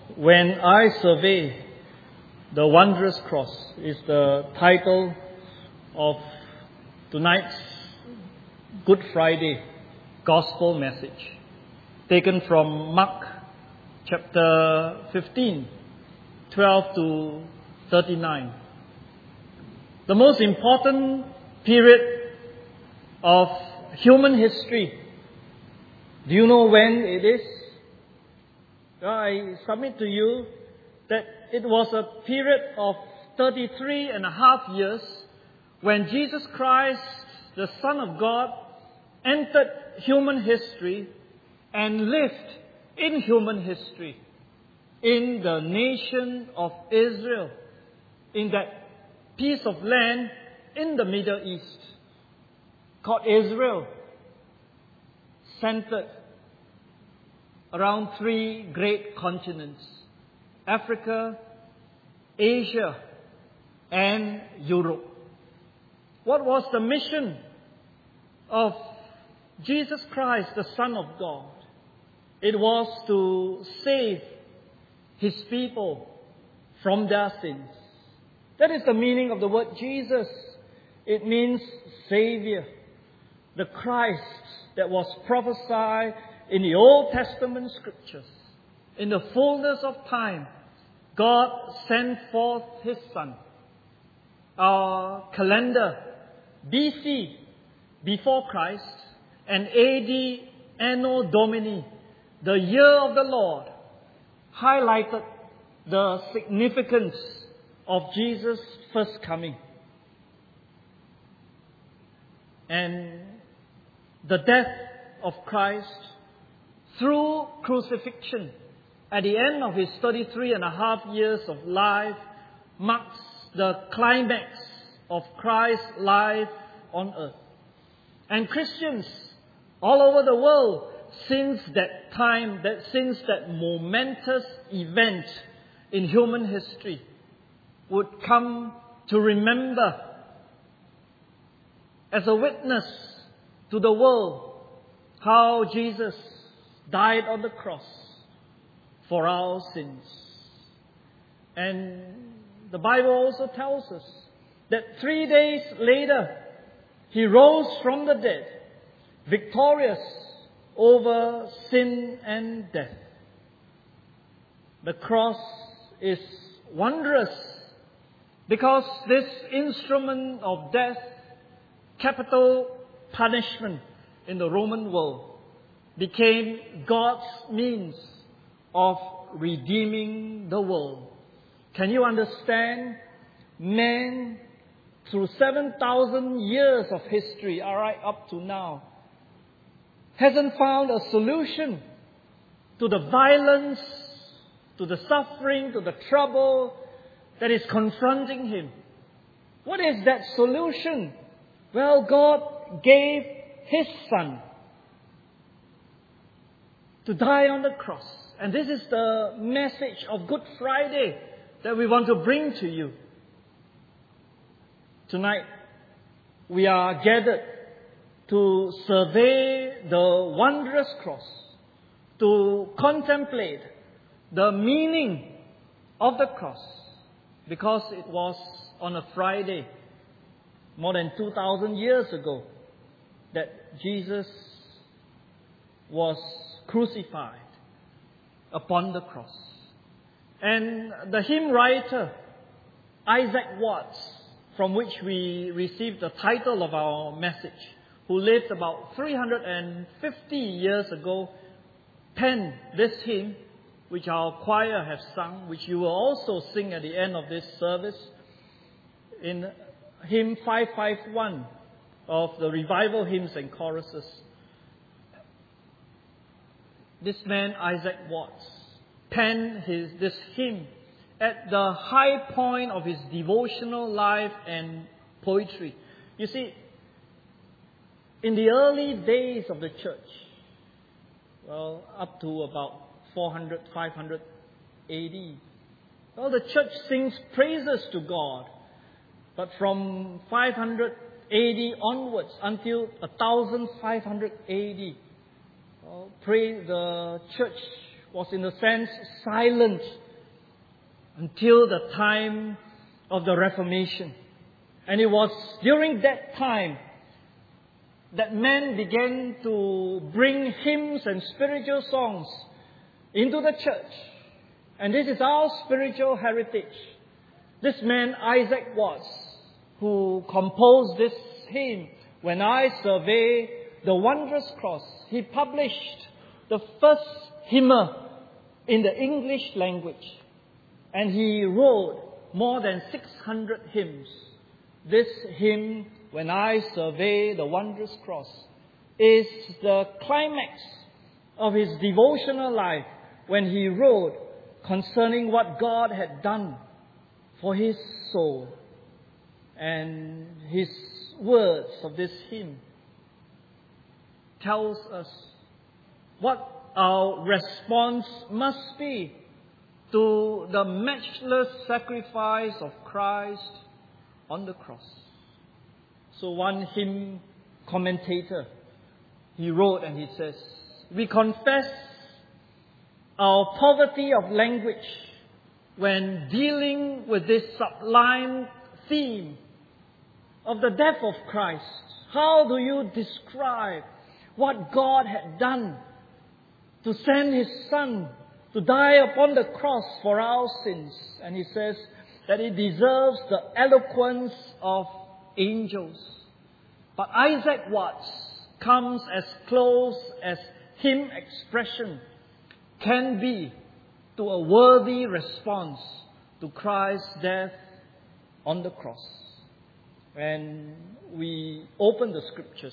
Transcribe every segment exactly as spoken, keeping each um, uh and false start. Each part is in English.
When I Survey the Wondrous Cross is the title of tonight's Good Friday Gospel message, taken from Mark chapter fifteen, twelve to thirty-nine. The most important period of human history. Do you know when it is? I submit to you that it was a period of thirty-three and a half years when Jesus Christ, the Son of God, entered human history and lived in human history in the nation of Israel, in that piece of land in the Middle East called Israel, centered around three great continents: Africa, Asia, and Europe. What was the mission of Jesus Christ, the Son of God? It was to save His people from their sins. That is the meaning of the word Jesus. It means Savior. The Christ that was prophesied in the Old Testament scriptures. In the fullness of time, God sent forth His Son. Our calendar, B C, before Christ, and A D, Anno Domini, the year of the Lord, highlighted the significance of Jesus' first coming. And the death of Christ through crucifixion at the end of His thirty-three and a half years of life marks the climax of Christ's life on earth. And Christians all over the world, since that time, that since that momentous event in human history, would come to remember as a witness to the world how Jesus died on the cross for our sins. And the Bible also tells us that three days later, He rose from the dead, victorious over sin and death. The cross is wondrous because this instrument of death, capital punishment in the Roman world, became God's means of redeeming the world. Can you understand? Man, through seven thousand years of history, all right, up to now, hasn't found a solution to the violence, to the suffering, to the trouble that is confronting him. What is that solution? Well, God gave His Son to die on the cross. And this is the message of Good Friday that we want to bring to you. Tonight, we are gathered to survey the wondrous cross, to contemplate the meaning of the cross, because it was on a Friday, more than two thousand years ago, that Jesus was crucified upon the cross. And the hymn writer, Isaac Watts, from which we received the title of our message, who lived about three hundred fifty years ago, penned this hymn, which our choir have sung, which you will also sing at the end of this service, in hymn five fifty-one of the Revival Hymns and Choruses. This man, Isaac Watts, penned his, this hymn at the high point of his devotional life and poetry. You see, in the early days of the church, well, up to about four hundred, five hundred A D, well, the church sings praises to God. But from five hundred A D onwards until fifteen hundred A D, well, pray, the church was in a sense silent until the time of the Reformation. And it was during that time that men began to bring hymns and spiritual songs into the church. And this is our spiritual heritage. This man, Isaac Watts, who composed this hymn, When I Survey the Wondrous Cross, he published the first hymn in the English language. And he wrote more than six hundred hymns. This hymn, When I Survey the Wondrous Cross, is the climax of his devotional life when he wrote concerning what God had done for his soul. And his words of this hymn tells us what our response must be to the matchless sacrifice of Christ on the cross. So one hymn commentator, he wrote and he says, we confess our poverty of language when dealing with this sublime theme of the death of Christ. How do you describe what God had done to send His Son to die upon the cross for our sins? And he says that it deserves the eloquence of angels. But Isaac Watts comes as close as hymn expression can be to a worthy response to Christ's death on the cross. And we open the scriptures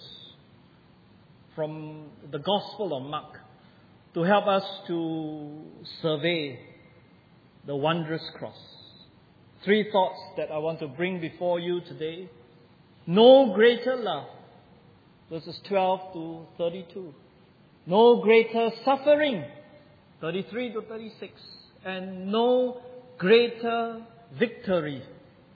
from the Gospel of Mark to help us to survey the wondrous cross. Three thoughts that I want to bring before you today. No greater love, verses twelve to thirty-two. No greater suffering, thirty-three to thirty-six. And no greater victory.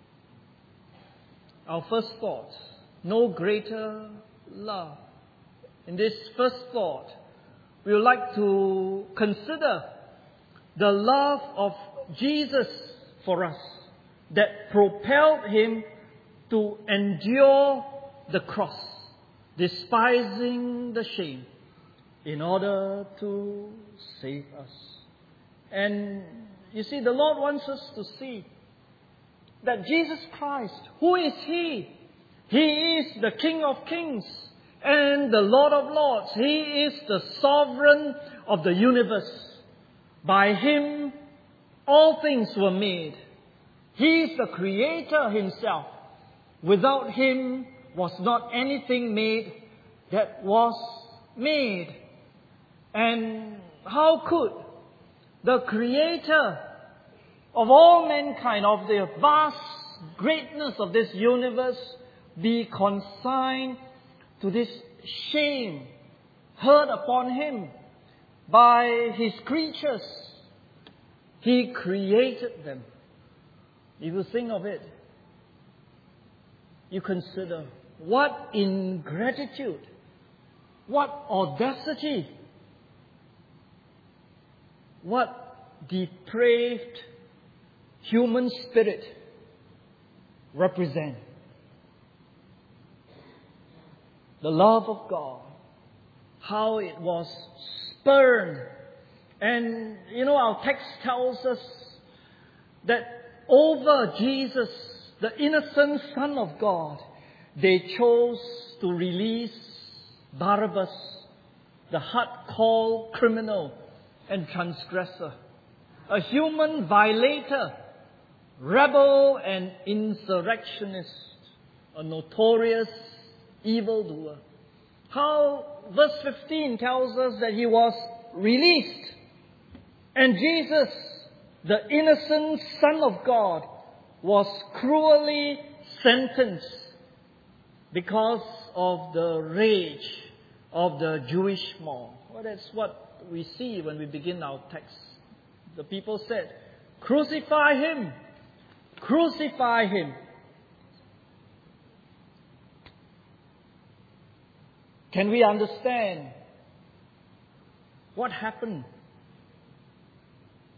Our first thought, no greater love. In this first thought, we would like to consider the love of Jesus for us that propelled Him to endure the cross, despising the shame, in order to save us. And you see, the Lord wants us to see that Jesus Christ, who is He? He is the King of Kings and the Lord of Lords. He is the sovereign of the universe. By Him, all things were made. He is the Creator Himself. Without Him was not anything made that was made. And how could the Creator of all mankind, of the vast greatness of this universe, be consigned to this shame heard upon Him by His creatures? He created them. If you think of it, you consider what ingratitude, what audacity, what depraved human spirit represent. The love of God, how it was spurned. And you know, our text tells us that over Jesus, the innocent Son of God, they chose to release Barabbas, the hard-core criminal and transgressor, a human violator, rebel and insurrectionist, a notorious evildoer. How verse fifteen tells us that He was released. And Jesus, the innocent Son of God, was cruelly sentenced because of the rage of the Jewish mob. Well, that's what we see when we begin our text. The people said, "Crucify Him! Crucify Him!" Can we understand what happened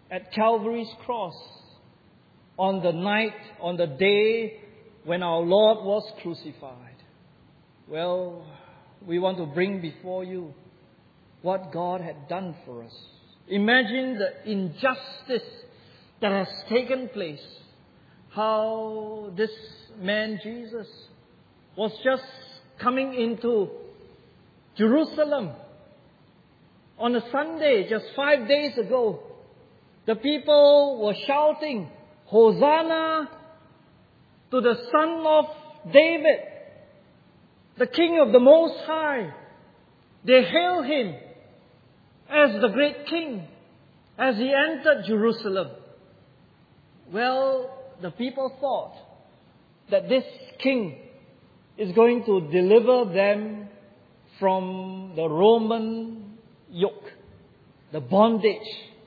at Calvary's cross on the night, on the day when our Lord was crucified. Well, we want to bring before you what God had done for us. Imagine the injustice that has taken place. How this man Jesus was just coming into Jerusalem on a Sunday, just five days ago. The people were shouting, Hosanna to the Son of David, the King of the Most High. They hailed Him as the great King as He entered Jerusalem. Well, the people thought that this King is going to deliver them from the Roman yoke, the bondage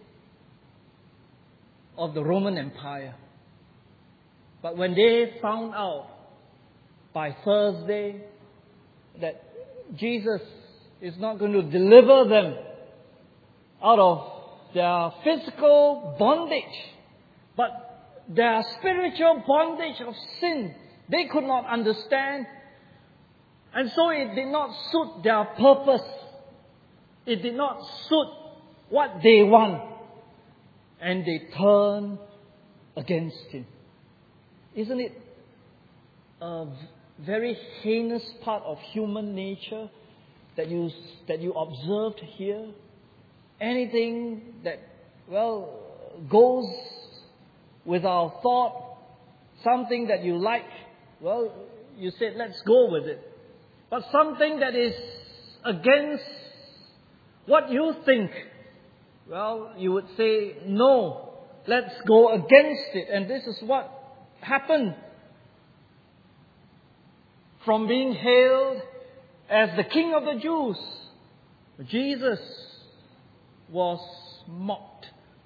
of the Roman Empire. But when they found out by Thursday that Jesus is not going to deliver them out of their physical bondage, but their spiritual bondage of sin, they could not understand. And so it did not suit their purpose. It did not suit what they want. And they turned against Him. Isn't it a very heinous part of human nature that you, that you observed here? Anything that, well, goes with our thought, something that you like, well, you said, let's go with it. But something that is against what you think, well, you would say, no, let's go against it. And this is what happened. From being hailed as the King of the Jews, Jesus was mocked.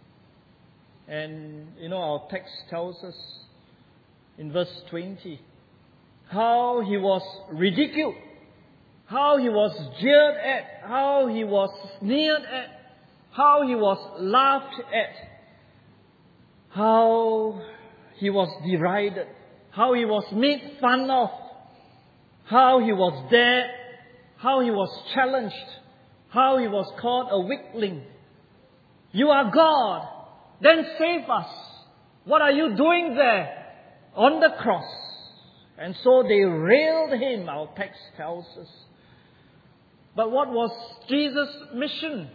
And, you know, our text tells us in verse twenty, how He was ridiculed, how He was jeered at, how He was sneered at, how He was laughed at, how He was derided, how He was made fun of, how He was dared, how He was challenged, how He was called a weakling. You are God, then save us. What are you doing there on the cross? And so they railed Him, our text tells us. But what was Jesus' mission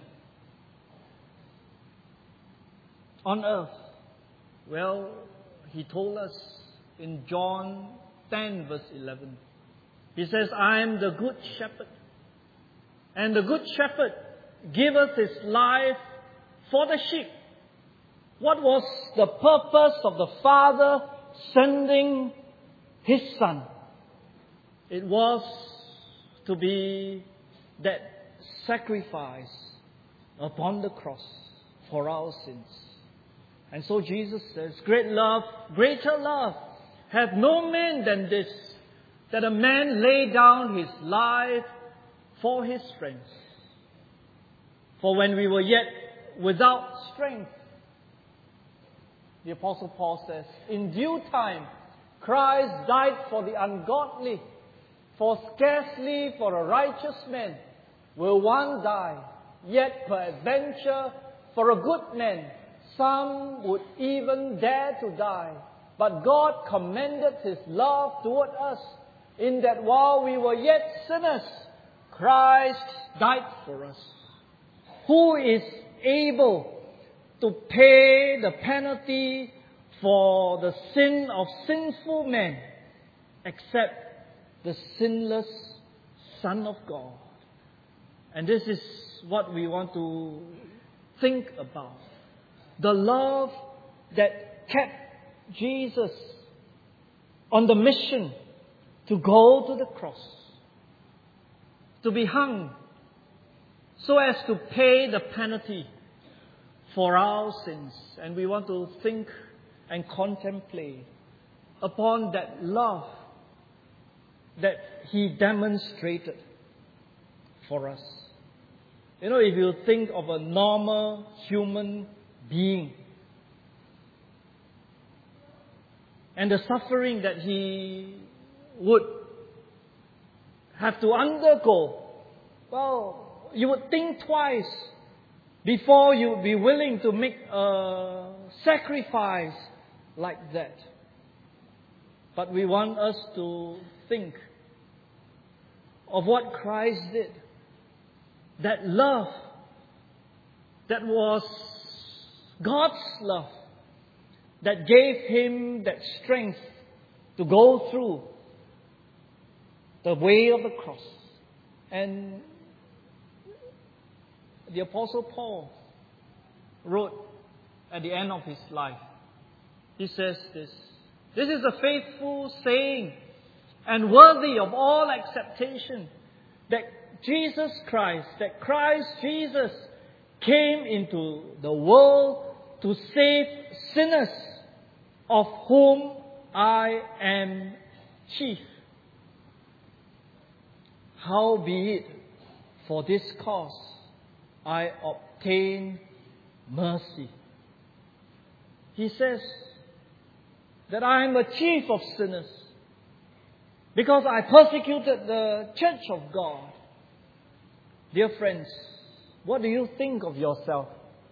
on earth? Well, He told us in John ten verse eleven. He says, I am the good shepherd. And the good shepherd giveth his life for the sheep. What was the purpose of the Father sending His Son? It was to be that sacrifice upon the cross for our sins. And so Jesus says, great love, greater love hath no man than this, that a man lay down his life for his friends. For when we were yet without strength, the Apostle Paul says, in due time Christ died for the ungodly, for scarcely for a righteous man will one die, yet peradventure for a good man some would even dare to die. But God commended His love toward us, in that while we were yet sinners, Christ died for us. Who is able to pay the penalty for the sin of sinful men except the sinless Son of God? And this is what we want to think about. The love that kept Jesus on the mission to go to the cross, to be hung, so as to pay the penalty for our sins. And we want to think and contemplate upon that love that He demonstrated for us. You know, if you think of a normal human being, and the suffering that He would have to undergo, well, you would think twice before you would be willing to make a sacrifice like that. But we want us to think of what Christ did. That love that was God's love that gave Him that strength to go through the way of the cross. And the Apostle Paul wrote at the end of his life, he says this, "This is a faithful saying and worthy of all acceptation, that Jesus Christ, that Christ Jesus came into the world to save sinners, of whom I am chief. Howbeit, for this cause I obtain mercy." He says that I am a chief of sinners because I persecuted the church of God. Dear friends, what do you think of yourself?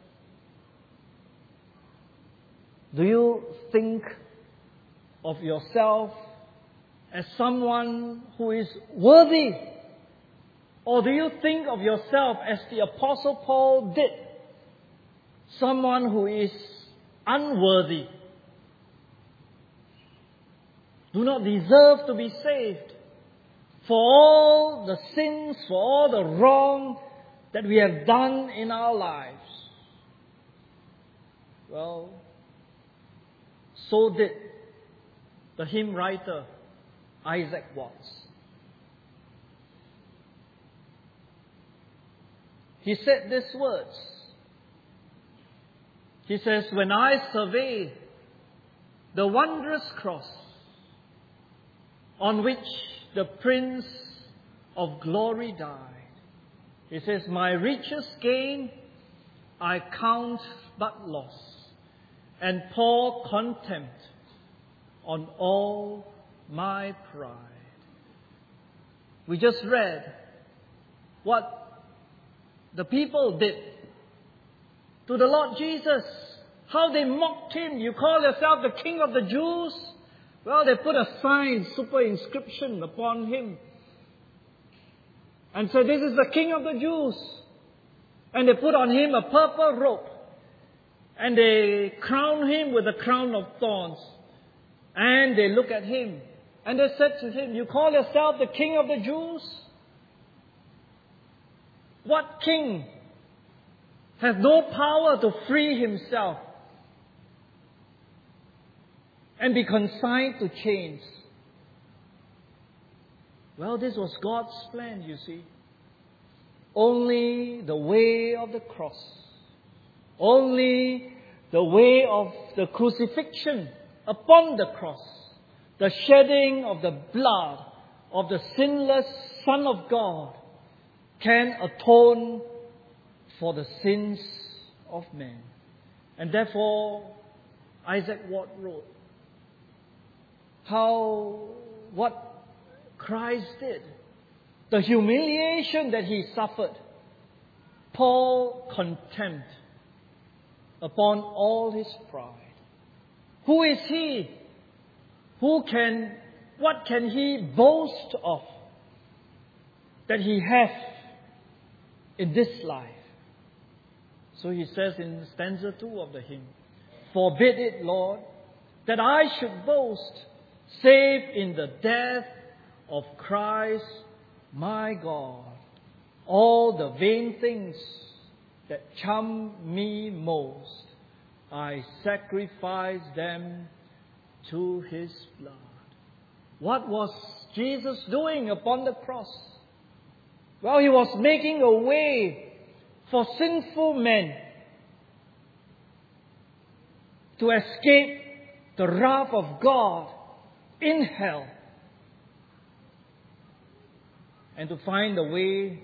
Do you think of yourself as someone who is worthy? Or do you think of yourself as the Apostle Paul did? Someone who is unworthy, do not deserve to be saved, for all the sins, for all the wrong that we have done in our lives. Well, so did the hymn writer Isaac Watts. He said these words. He says, "When I survey the wondrous cross on which the Prince of Glory died," he says, "my richest gain I count but loss, and pour contempt on all my pride." We just read what the people did to the Lord Jesus. How they mocked Him. "You call yourself the King of the Jews?" Well, they put a sign, super inscription upon Him, and said, "This is the King of the Jews." And they put on Him a purple robe, and they crown Him with a crown of thorns. And they look at Him, and they said to Him, "You call yourself the King of the Jews? What king has no power to free himself and be consigned to chains?" Well, this was God's plan, you see. Only the way of the cross, only the way of the crucifixion upon the cross, the shedding of the blood of the sinless Son of God, can atone for the sins of men. And therefore, Isaac Watts wrote how what Christ did, the humiliation that He suffered, pour contempt upon all His pride. Who is He? Who can, what can He boast of that He has in this life? So he says in stanza two of the hymn, "Forbid it, Lord, that I should boast, save in the death of Christ my God. All the vain things that charm me most, I sacrifice them to His blood." What was Jesus doing upon the cross? Well, He was making a way for sinful men to escape the wrath of God in hell and to find a way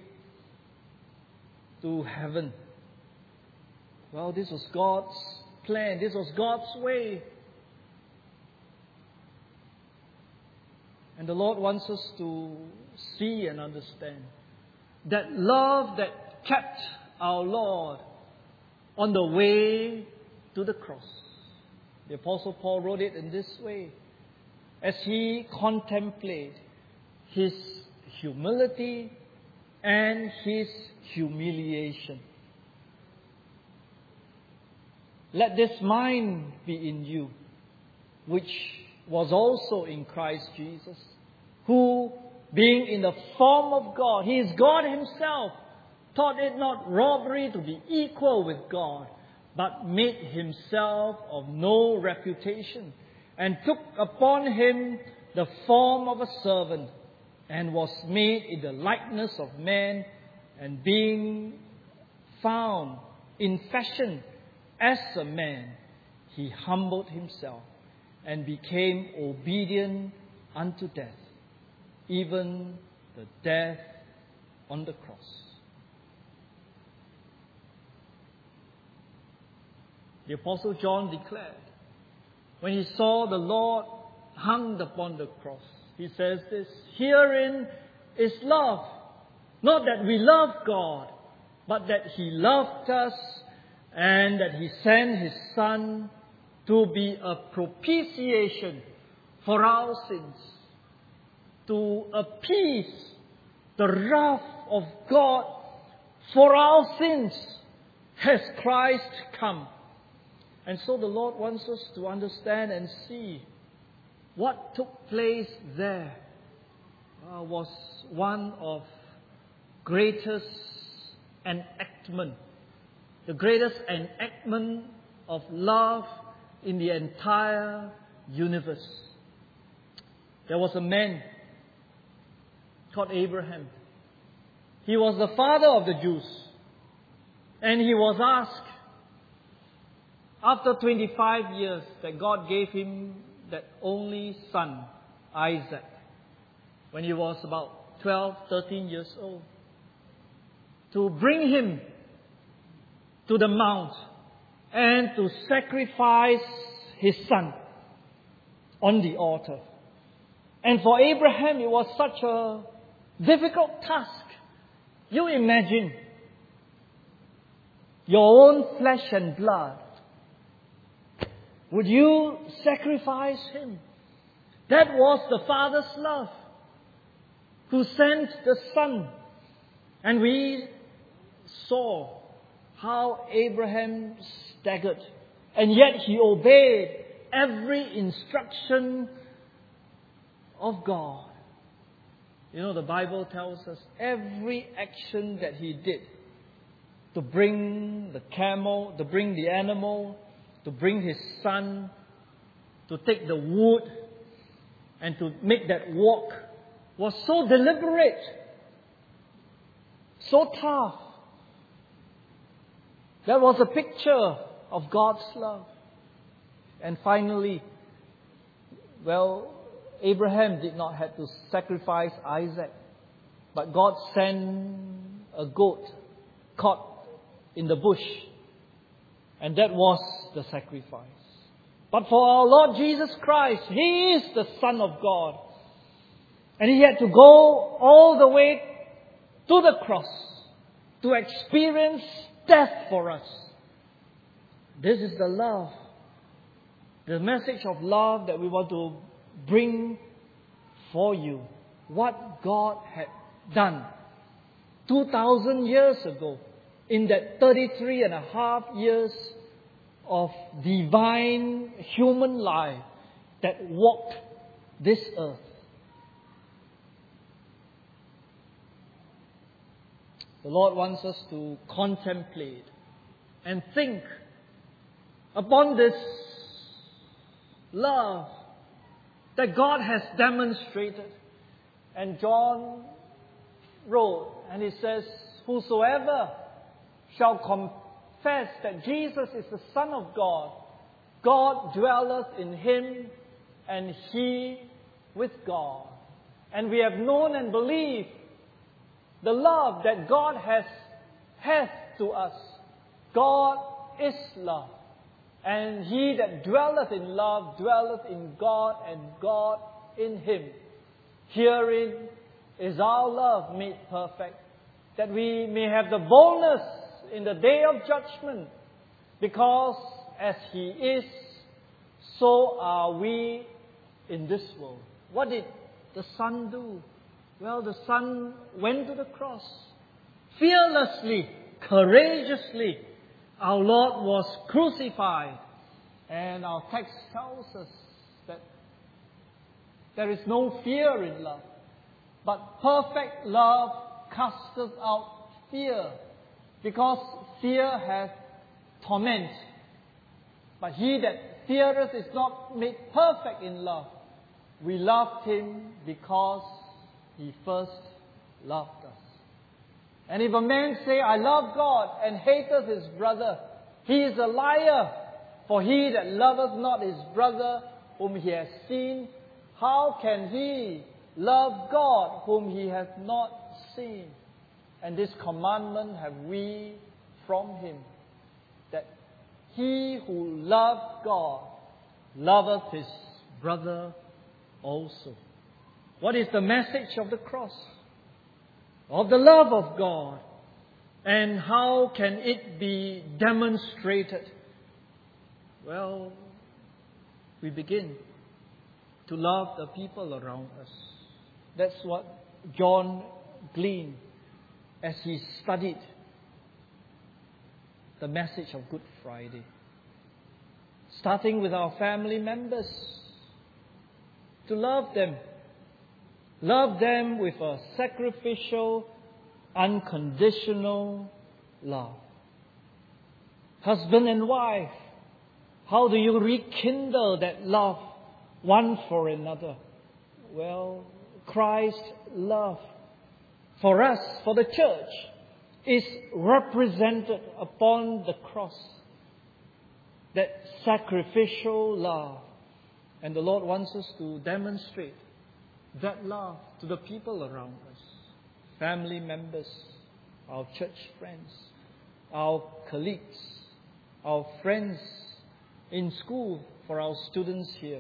to heaven. Well, this was God's plan. This was God's way. And the Lord wants us to see and understand that love that kept our Lord on the way to the cross. The Apostle Paul wrote it in this way. As he contemplated his humility and his humiliation. Let this mind be in you, which was also in Christ Jesus, who, being in the form of God, He is God Himself, thought it not robbery to be equal with God, but made Himself of no reputation, and took upon Him the form of a servant, and was made in the likeness of man, and being found in fashion as a man, He humbled Himself and became obedient unto death, even the death on the cross. The Apostle John declared, when he saw the Lord hung upon the cross, he says this, herein is love, not that we love God, but that He loved us and that He sent His Son to be a propitiation for our sins, to appease the wrath of God for our sins has Christ come. And so the Lord wants us to understand and see what took place there uh, was one of greatest enactment, the greatest enactment of love in the entire universe. There was a man called Abraham. He was the father of the Jews. And he was asked, after twenty-five years, that God gave him that only son, Isaac, when he was about twelve, thirteen years old, to bring him to the mount and to sacrifice his son on the altar. And for Abraham, it was such a difficult task. You imagine your own flesh and blood. Would you sacrifice him? That was the Father's love, who sent the Son. And we saw how Abraham staggered, and yet he obeyed every instruction of God. You know, the Bible tells us every action that he did to bring the camel, to bring the animal, to bring his son, to take the wood, and to make that walk was so deliberate, so tough. That was a picture of God's love. And finally, well, Abraham did not have to sacrifice Isaac, but God sent a goat caught in the bush, and that was the sacrifice. But for our Lord Jesus Christ, He is the Son of God, and He had to go all the way to the cross to experience death for us. This is the love, the message of love that we want to bring for you. What God had done two thousand years ago in that thirty-three and a half years of divine human life that walked this earth. The Lord wants us to contemplate and think upon this love that God has demonstrated. And John wrote, and he says, whosoever shall confess that Jesus is the Son of God, God dwelleth in him, and he with God. And we have known and believed the love that God has hath to us. God is love. And he that dwelleth in love dwelleth in God, and God in him. Herein is our love made perfect, that we may have the boldness in the day of judgment, because as He is, so are we in this world. What did the Son do? Well, the Son went to the cross. Fearlessly, courageously, our Lord was crucified. And our text tells us that there is no fear in love, but perfect love casteth out fear, because fear hath torment. But he that feareth is not made perfect in love. We loved Him because He first loved us. And if a man say, I love God, and hateth his brother, he is a liar. For he that loveth not his brother whom he has seen, how can he love God whom he hath not seen? And this commandment have we from Him, that he who loveth God loveth his brother also. What is the message of the cross? Of the love of God. And how can it be demonstrated? Well, we begin to love the people around us. That's what John gleaned as he studied the message of Good Friday. Starting with our family members, to love them. Love them with a sacrificial, unconditional love. Husband and wife, how do you rekindle that love one for another? Well, Christ's love for us, for the church, is represented upon the cross. That sacrificial love. And the Lord wants us to demonstrate that love to the people around us. Family members, our church friends, our colleagues, our friends in school, for our students here.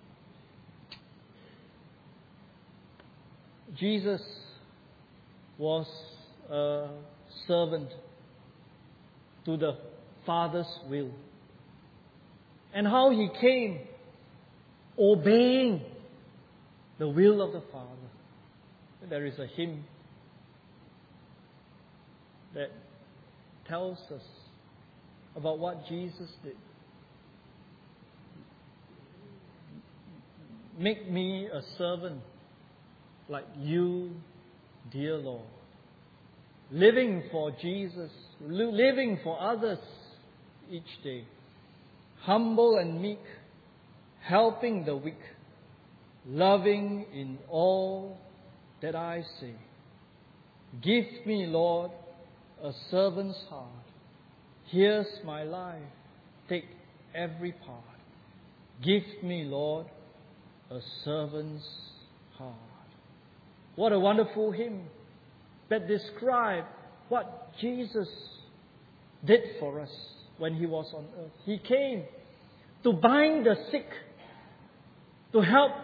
Jesus was a servant to the Father's will. And how He came obeying the will of the Father. There is a hymn that tells us about what Jesus did. Make me a servant like you, dear Lord. Living for Jesus, living for others each day. Humble and meek, helping the weak, loving in all that I say. Give me, Lord, a servant's heart. Here's my life. Take every part. Give me, Lord, a servant's heart. What a wonderful hymn that describes what Jesus did for us when He was on earth. He came to bind the sick, to help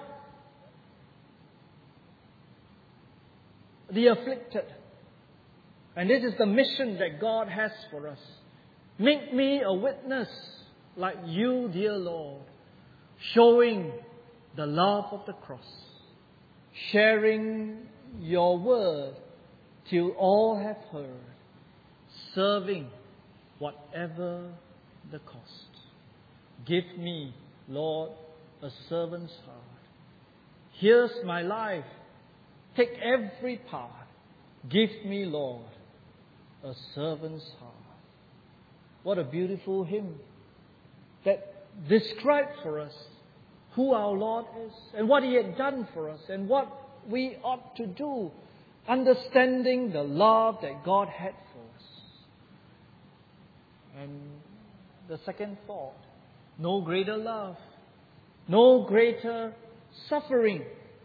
the afflicted. And this is the mission that God has for us. Make me a witness like you, dear Lord, showing the love of the cross, sharing your word till all have heard, serving whatever the cost. Give me, Lord, a servant's heart. Here's my life. Take every part. Give me, Lord, a servant's heart. What a beautiful hymn that describes for us who our Lord is and what He had done for us and what we ought to do, understanding the love that God had for us. And the second thought, no greater love, no greater suffering.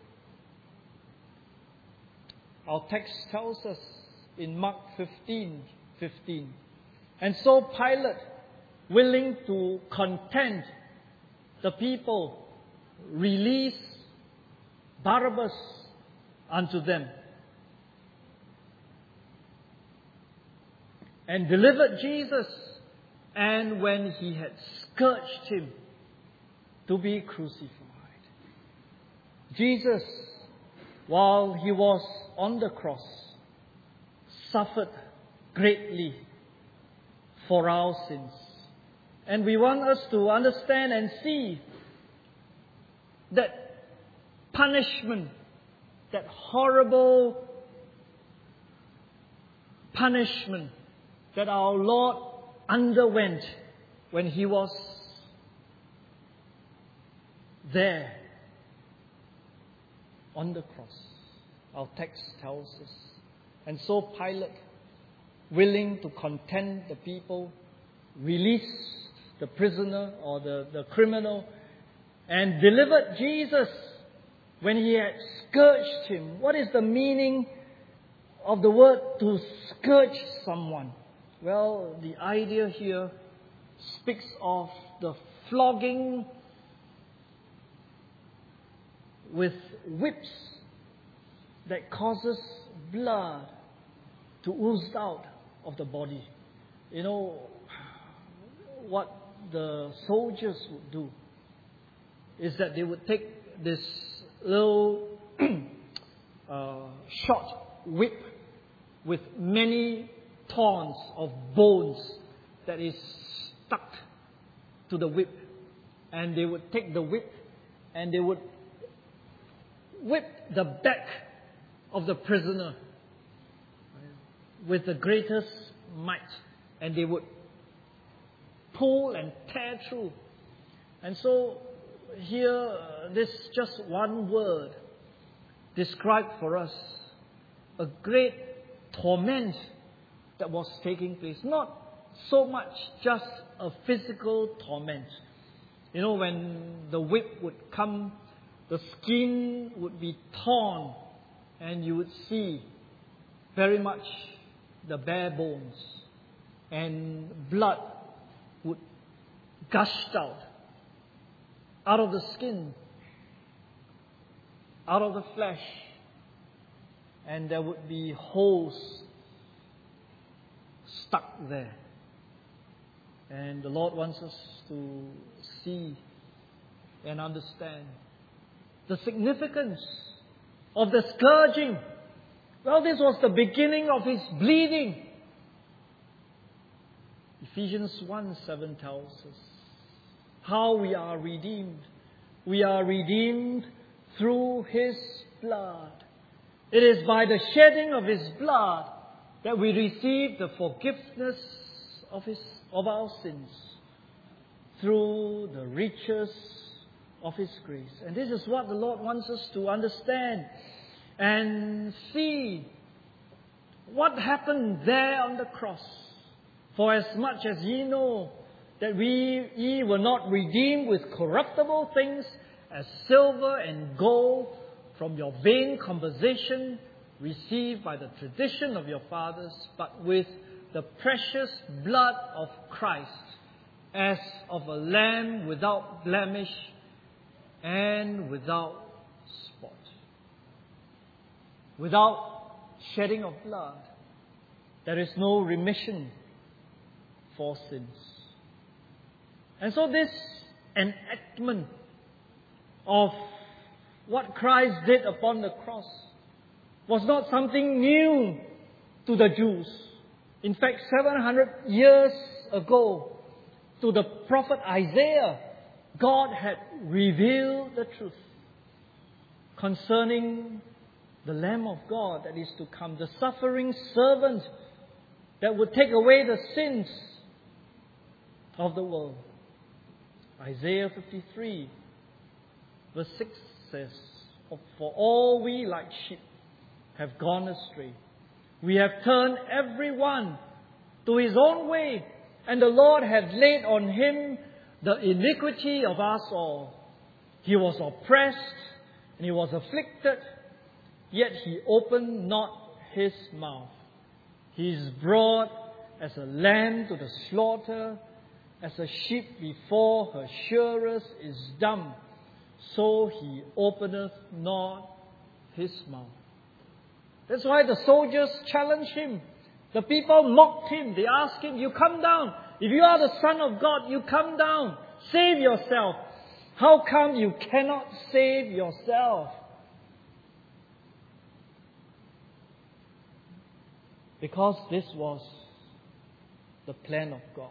Our text tells us in Mark fifteen fifteen. And so Pilate, willing to content the people, released Barabbas unto them, and delivered Jesus, and when he had scourged him, to be crucified. Jesus, while he was on the cross, suffered greatly for our sins. And we want us to understand and see that punishment, that horrible punishment that our Lord underwent when he was there on the cross. Our text tells us. And so Pilate, willing to content the people, released the prisoner or the, the criminal and delivered Jesus when he had scourged him. What is the meaning of the word to scourge someone? Well, the idea here speaks of the flogging with whips that causes blood to ooze out of the body. You know, what the soldiers would do is that they would take this little uh, short whip with many thorns of bones that is stuck to the whip, and they would take the whip and they would whip the back of the prisoner with the greatest might, and they would pull and tear through. And so here, this just one word described for us a great torment that was taking place. Not so much just a physical torment. You know, when the whip would come, the skin would be torn and you would see very much the bare bones, and blood would gush out out of the skin, out of the flesh, and there would be holes stuck there. And the Lord wants us to see and understand the significance of the scourging. Well, this was the beginning of his bleeding. Ephesians one seven tells us how we are redeemed. We are redeemed through his blood. It is by the shedding of his blood that we receive the forgiveness of his of our sins through the riches of his grace. And this is what the Lord wants us to understand and see what happened there on the cross. For as much as ye know that we ye were not redeemed with corruptible things as silver and gold from your vain conversation received by the tradition of your fathers, but with the precious blood of Christ, as of a lamb without blemish and without spot. Without shedding of blood, there is no remission for sins. And so this enactment of what Christ did upon the cross was not something new to the Jews. In fact, seven hundred years ago, to the prophet Isaiah, God had revealed the truth concerning the Lamb of God that is to come, the suffering servant that would take away the sins of the world. Isaiah fifty-three, verse six says, "For all we like sheep have gone astray. We have turned every one to his own way, and the Lord hath laid on him the iniquity of us all. He was oppressed and he was afflicted, yet he opened not his mouth. He is brought as a lamb to the slaughter, as a sheep before her shearers is dumb, so he openeth not his mouth." That's why the soldiers challenged him. The people mocked him. They asked him, you come down. If you are the Son of God, you come down. Save yourself. How come you cannot save yourself? Because this was the plan of God.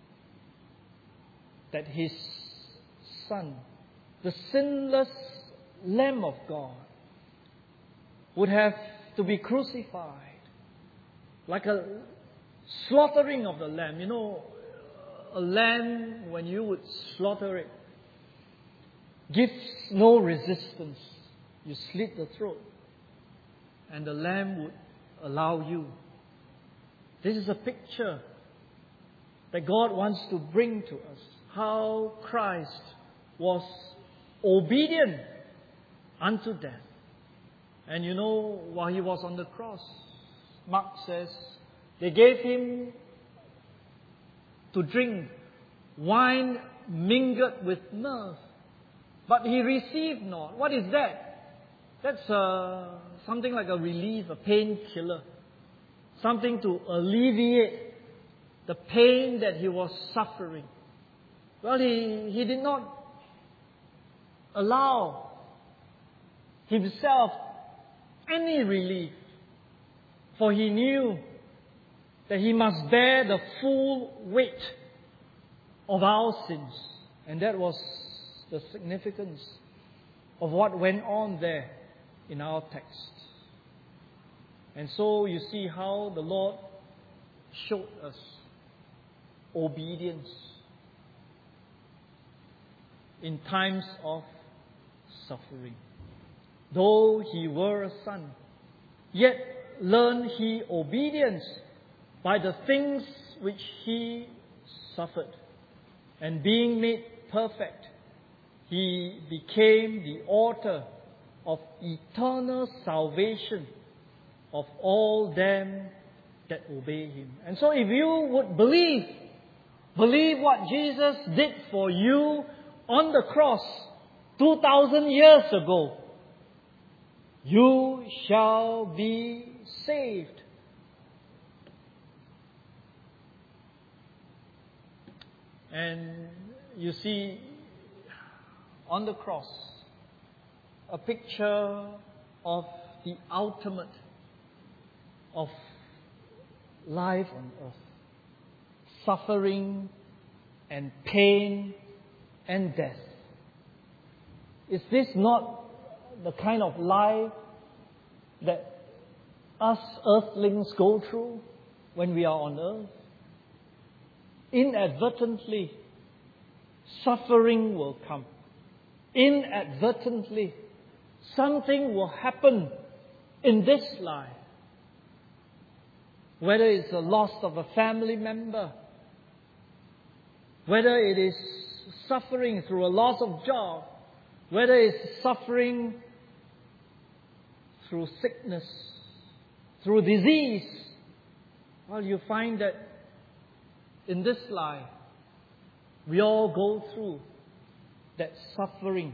That His Son, the sinless Lamb of God, would have to be crucified. Like a slaughtering of the lamb. You know, a lamb, when you would slaughter it, gives no resistance. You slit the throat, and the lamb would allow you. This is a picture that God wants to bring to us. How Christ was obedient unto death. And you know, while He was on the cross, Mark says, they gave Him to drink wine mingled with myrrh. But He received not. What is that? That's uh, something like a relief, a painkiller. Something to alleviate the pain that He was suffering. Well, He, he did not allow Himself any relief. For He knew that He must bear the full weight of our sins. And that was the significance of what went on there in our text. And so you see how the Lord showed us obedience in times of suffering. Though He were a son, yet learned He obedience by the things which He suffered. And being made perfect, He became the author of eternal salvation of all them that obey Him. And so if you would believe, believe what Jesus did for you on the cross two thousand years ago, you shall be saved. And you see on the cross a picture of the ultimate of life on earth. Suffering and pain and death. Is this not the kind of life that us earthlings go through when we are on earth? Inadvertently, suffering will come. Inadvertently, something will happen in this life. Whether it's the loss of a family member, whether it is suffering through a loss of job, whether it's suffering through sickness, through disease, well, you find that in this life, we all go through that suffering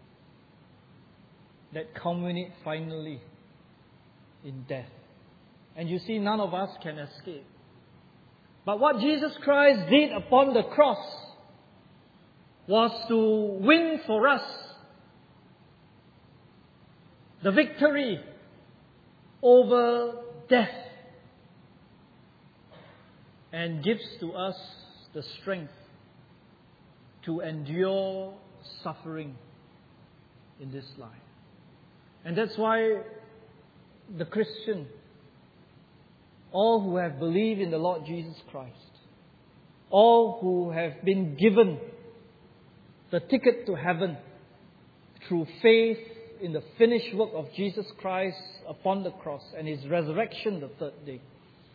that culminates finally in death. And you see, none of us can escape. But what Jesus Christ did upon the cross was to win for us the victory over death, and gives to us the strength to endure suffering in this life. And that's why the Christian, all who have believed in the Lord Jesus Christ, all who have been given the ticket to heaven through faith in the finished work of Jesus Christ upon the cross and His resurrection the third day,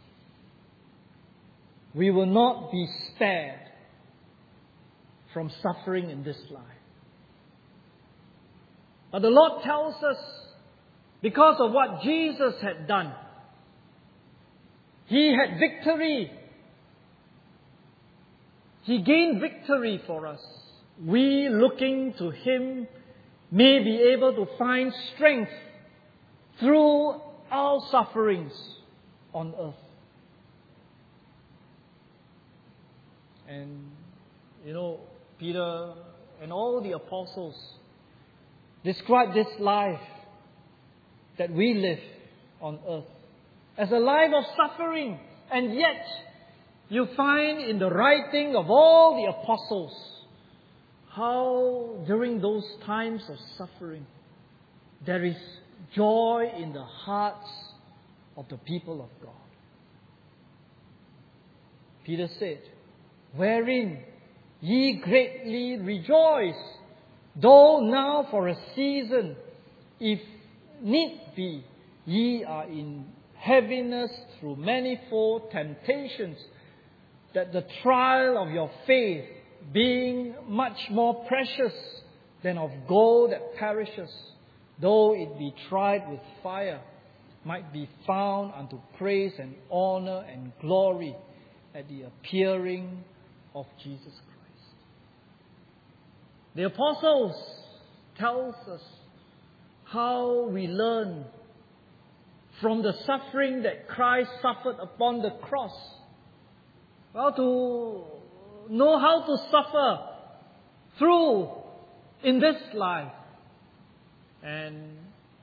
we will not be spared from suffering in this life. But the Lord tells us, because of what Jesus had done, He had victory. He gained victory for us. We, looking to Him, may be able to find strength through our sufferings on earth. And, you know, Peter and all the apostles describe this life that we live on earth as a life of suffering. And yet, you find in the writing of all the apostles how during those times of suffering, there is joy in the hearts of the people of God. Peter said, wherein ye greatly rejoice, though now for a season, if need be, ye are in heaviness through manifold temptations, that the trial of your faith, being much more precious than of gold that perishes, though it be tried with fire, might be found unto praise and honor and glory at the appearing of Jesus Christ. The apostles tells us how we learn from the suffering that Christ suffered upon the cross. Well, to know how to suffer through in this life. And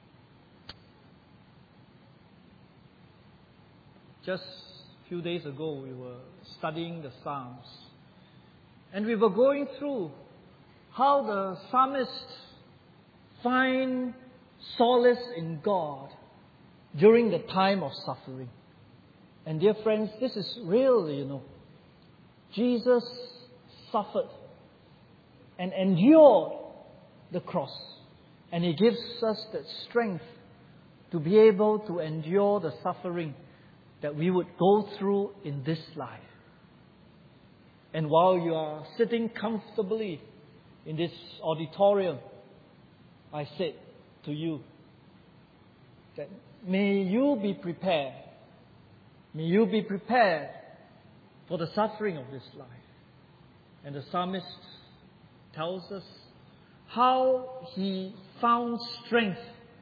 just a few days ago, we were studying the Psalms. And we were going through how the psalmists find solace in God during the time of suffering. And dear friends, this is real, you know. Jesus suffered and endured the cross. And He gives us that strength to be able to endure the suffering that we would go through in this life. And while you are sitting comfortably in this auditorium, I said to you that may you be prepared. May you be prepared for the suffering of this life. And the psalmist tells us how he found strength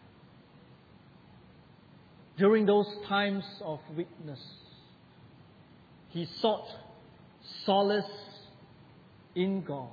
during those times of weakness. He sought solace in God.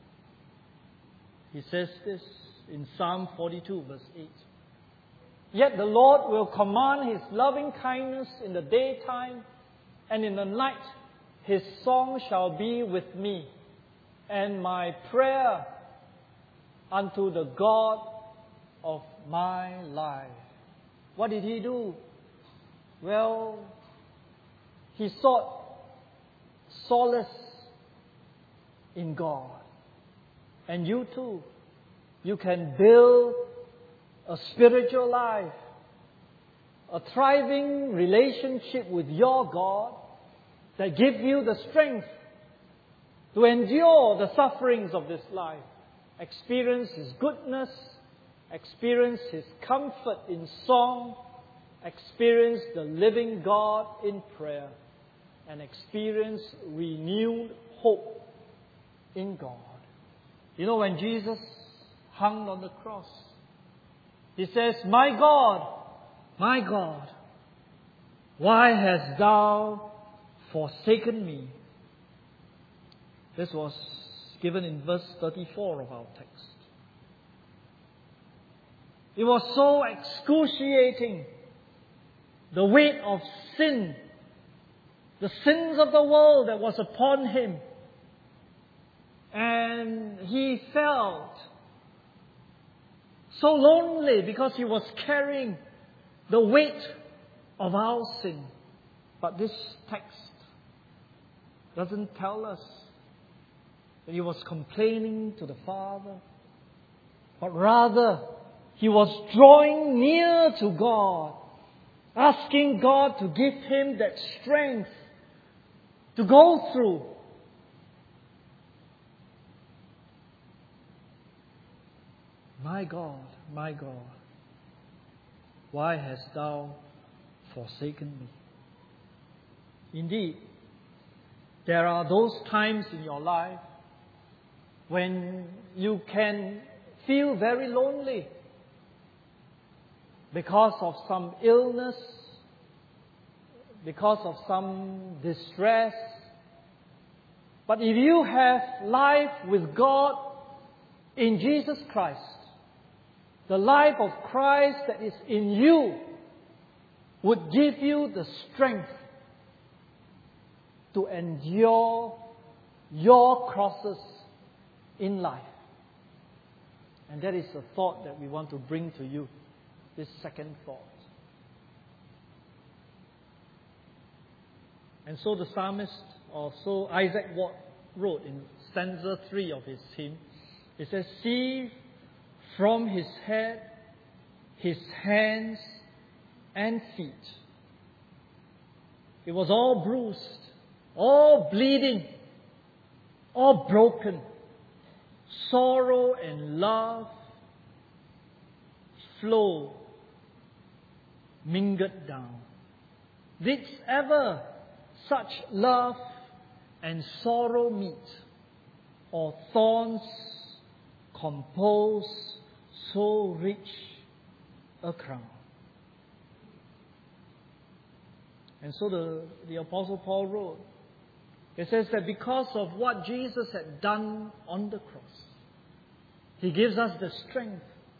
He says this in Psalm forty-two, verse eight. Yet the Lord will command His loving kindness in the daytime, and in the night His song shall be with me, and my prayer unto the God of my life. What did he do? Well, he sought solace in God. And you too, you can build a spiritual life, a thriving relationship with your God that give you the strength to endure the sufferings of this life, experience His goodness, experience His comfort in song, experience the living God in prayer, and experience renewed hope in God. You know, when Jesus hung on the cross, He says, "My God, my God, why hast Thou forsaken me?" This was given in verse thirty-four of our text. It was so excruciating, the weight of sin, the sins of the world that was upon Him. And He felt so lonely because He was carrying the weight of our sin. But this text doesn't tell us that He was complaining to the Father, but rather He was drawing near to God, asking God to give Him that strength to go through. My God, my God, why hast Thou forsaken me? Indeed, there are those times in your life when you can feel very lonely. because of some illness, because of some distress. But if you have life with God in Jesus Christ, the life of Christ that is in you would give you the strength to endure your crosses in life. And that is the thought that we want to bring to you, this second thought. And so the psalmist, or so Isaac Watt wrote in stanza three of his hymn, it says, "See from his head, his hands and feet. It was all bruised, all bleeding, all broken. Sorrow and love flow mingled down. Didst ever such love and sorrow meet, or thorns compose so rich a crown?" And so the, the Apostle Paul wrote, it says that because of what Jesus had done on the cross, He gives us the strength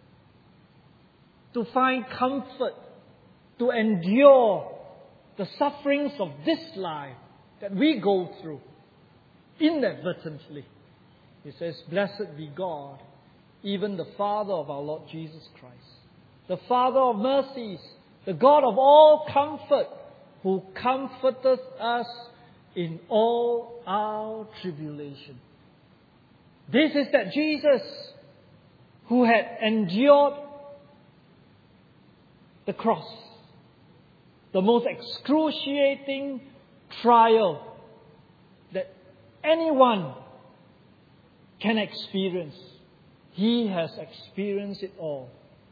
to find comfort, to endure the sufferings of this life that we go through inadvertently. He says, "Blessed be God, even the Father of our Lord Jesus Christ, the Father of mercies, the God of all comfort, who comforteth us in all our tribulation." This is that Jesus who had endured the cross, the most excruciating trial that anyone can experience. He has experienced it all.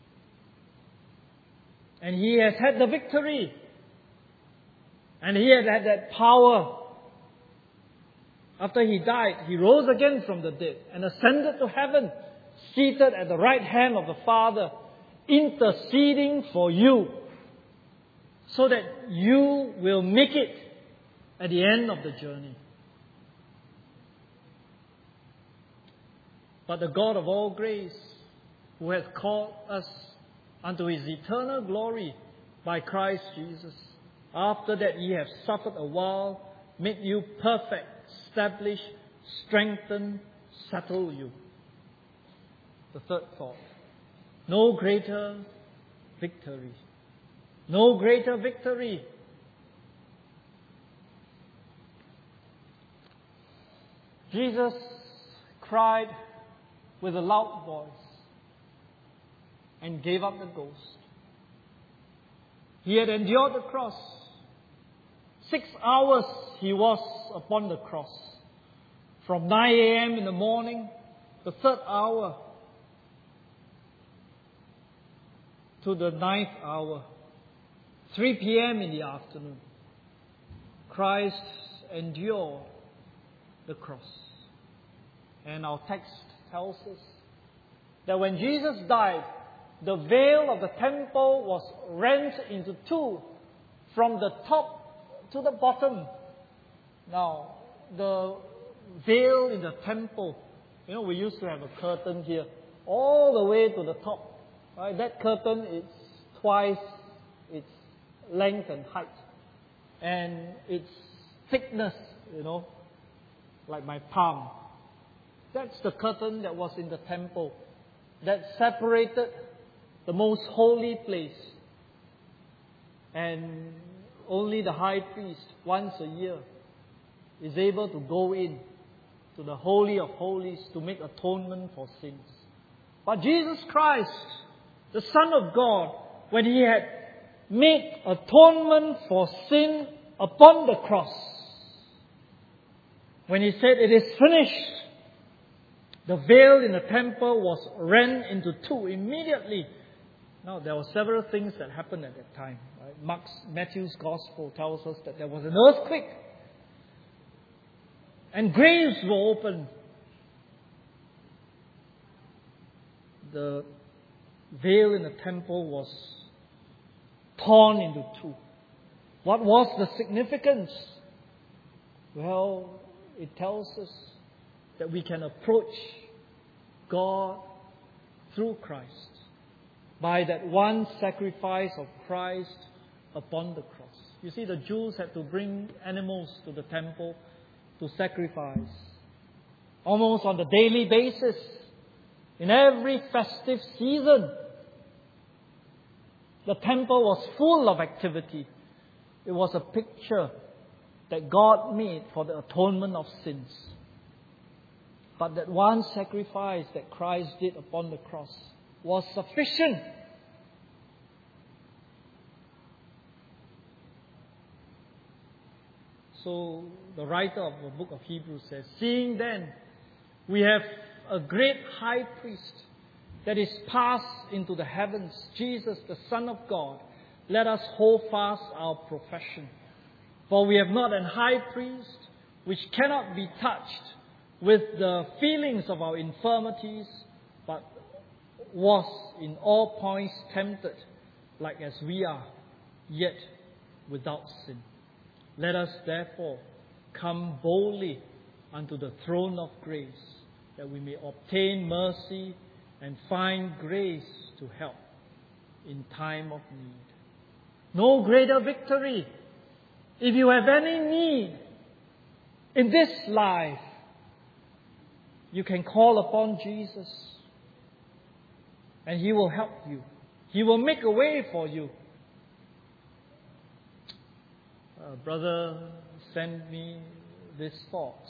And He has had the victory. And He has had that power. After He died, He rose again from the dead and ascended to heaven, seated at the right hand of the Father, interceding for you, so that you will make it at the end of the journey. But the God of all grace, who has called us unto His eternal glory by Christ Jesus, after that ye have suffered a while, make you perfect, establish, strengthen, settle you. The third thought. No greater victory. No greater victory. Jesus cried with a loud voice and gave up the ghost. He had endured the cross. Six hours He was upon the cross. From nine a.m. in the morning, the third hour, to the ninth hour, three p.m. in the afternoon. Christ endured the cross. And our text tells us that when Jesus died, the veil of the temple was rent into two from the top to the bottom. Now, the veil in the temple, you know, we used to have a curtain here, all the way to the top. Right? That curtain is twice its length and height. And its thickness, you know, like my palm. That's the curtain that was in the temple that separated the most holy place. And only the high priest, once a year, is able to go in to the Holy of Holies to make atonement for sins. But Jesus Christ, the Son of God, when He had made atonement for sin upon the cross, when He said, "It is finished," the veil in the temple was rent into two immediately. Now, there were several things that happened at that time. Right? Mark's, Matthew's Gospel tells us that there was an earthquake. And graves were opened. The veil in the temple was torn into two. What was the significance? Well, it tells us that we can approach God through Christ by that one sacrifice of Christ upon the cross. You see, the Jews had to bring animals to the temple to sacrifice almost on a daily basis in every festive season. The temple was full of activity. It was a picture that God made for the atonement of sins. But that one sacrifice that Christ did upon the cross was sufficient. So the writer of the book of Hebrews says, seeing then we have a great high priest that is passed into the heavens, Jesus, the Son of God, let us hold fast our profession. For we have not an high priest which cannot be touched with the feelings of our infirmities, but was in all points tempted, like as we are, yet without sin. Let us therefore come boldly unto the throne of grace, that we may obtain mercy and find grace to help in time of need. No greater victory. If you have any need in this life, you can call upon Jesus and He will help you. He will make a way for you. A brother sent me these thoughts.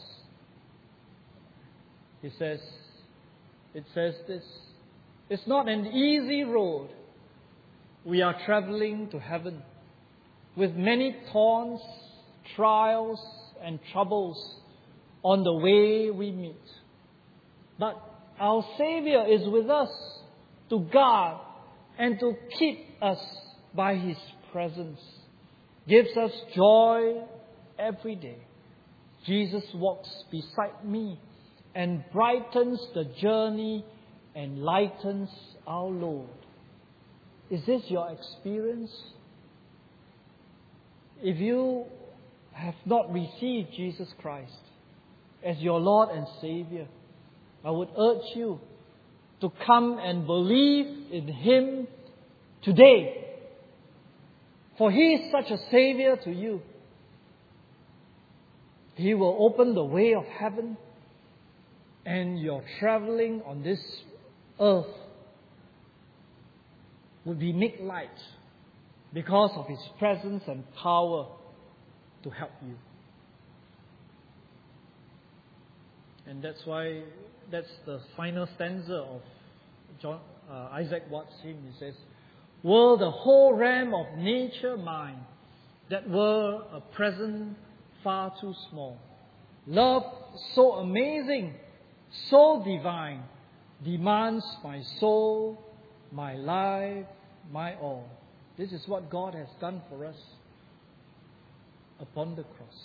He says, it says this, it's not an easy road. We are traveling to heaven with many thorns, trials, and troubles on the way we meet. But our Savior is with us to guard and to keep us by His presence. Gives us joy every day. Jesus walks beside me and brightens the journey and lightens our load. Is this your experience? If you have not received Jesus Christ as your Lord and Savior, I would urge you to come and believe in Him today. For He is such a Savior to you. He will open the way of heaven, and your traveling on this earth will be made light because of His presence and power to help you. And that's why, that's the final stanza of John, uh, Isaac Watts' hymn. He says, were the whole realm of nature mine, that were a present far too small. Love so amazing, so divine, demands my soul, my life, my all. This is what God has done for us upon the cross.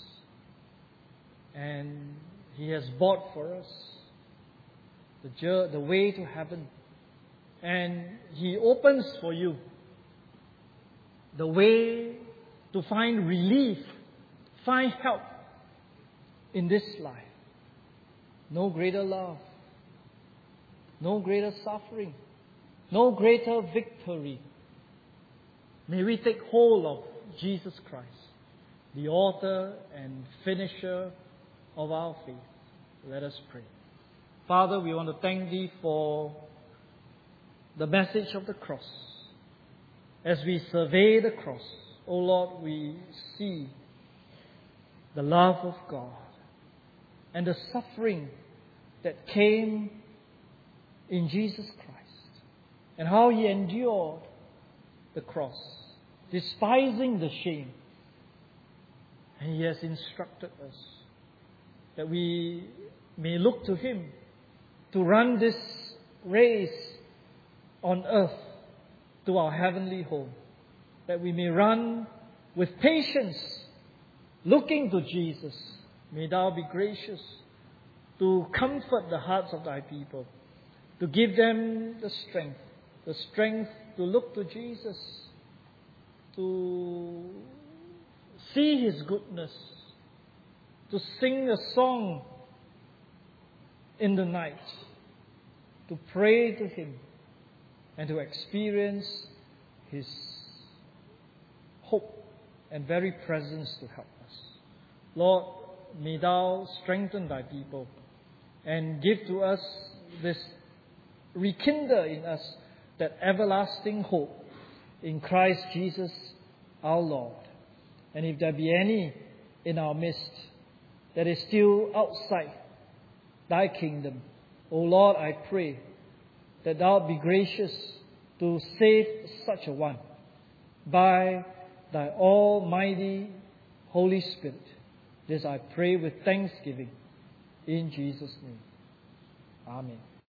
And He has bought for us the, the way to heaven. And He opens for you the way to find relief, find help in this life. No greater love, no greater suffering, no greater victory. May we take hold of Jesus Christ, the author and finisher of our faith. Let us pray. Father, we want to thank Thee for the message of the cross. As we survey the cross, O Lord, we see the love of God and the suffering that came in Jesus Christ, and how He endured the cross, despising the shame. And He has instructed us that we may look to Him to run this race on earth to our heavenly home, that we may run with patience, looking to Jesus. May Thou be gracious to comfort the hearts of Thy people, to give them the strength, the strength to look to Jesus to see His goodness, to sing a song in the night, to pray to Him, and to experience His hope and very presence to help us. Lord, may Thou strengthen Thy people and give to us this, rekindle in us that everlasting hope in Christ Jesus our Lord. And if there be any in our midst that is still outside Thy kingdom, O Lord, I pray that Thou be gracious to save such a one by Thy almighty Holy Spirit. This I pray with thanksgiving in Jesus' name. Amen.